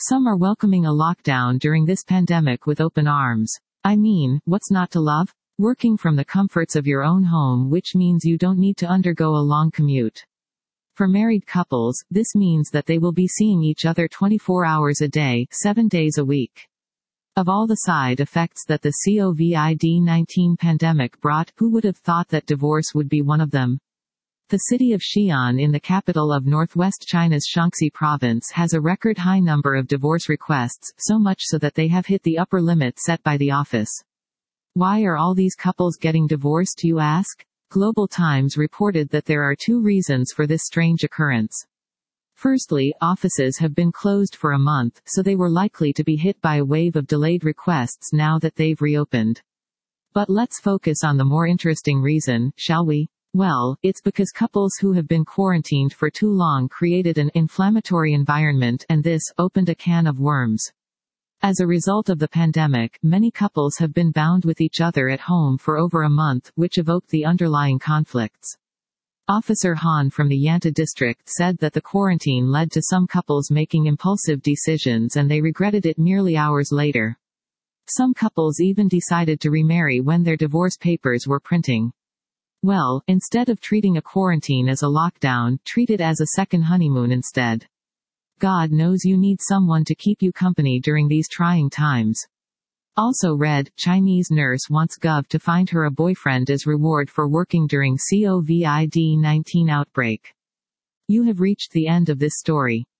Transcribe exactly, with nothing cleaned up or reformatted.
Some are welcoming a lockdown during this pandemic with open arms. I mean, what's not to love? Working from the comforts of your own home, which means you don't need to undergo a long commute. For married couples, this means that they will be seeing each other twenty-four hours a day, seven days a week. Of all the side effects that the COVID nineteen pandemic brought, who would have thought that divorce would be one of them? The city of Xi'an in the capital of northwest China's Shaanxi province has a record high number of divorce requests, so much so that they have hit the upper limit set by the office. Why are all these couples getting divorced, you ask? Global Times reported that there are two reasons for this strange occurrence. Firstly, offices have been closed for a month, so they were likely to be hit by a wave of delayed requests now that they've reopened. But let's focus on the more interesting reason, shall we? Well, it's because couples who have been quarantined for too long created an inflammatory environment, and this opened a can of worms. As a result of the pandemic, many couples have been bound with each other at home for over a month, which evoked the underlying conflicts. Officer Han from the Yanta district said that the quarantine led to some couples making impulsive decisions and they regretted it merely hours later. Some couples even decided to remarry when their divorce papers were printing. Well, instead of treating a quarantine as a lockdown, treat it as a second honeymoon instead. God knows you need someone to keep you company during these trying times. Also read, Chinese nurse wants Gov to find her a boyfriend as reward for working during COVID nineteen outbreak. You have reached the end of this story.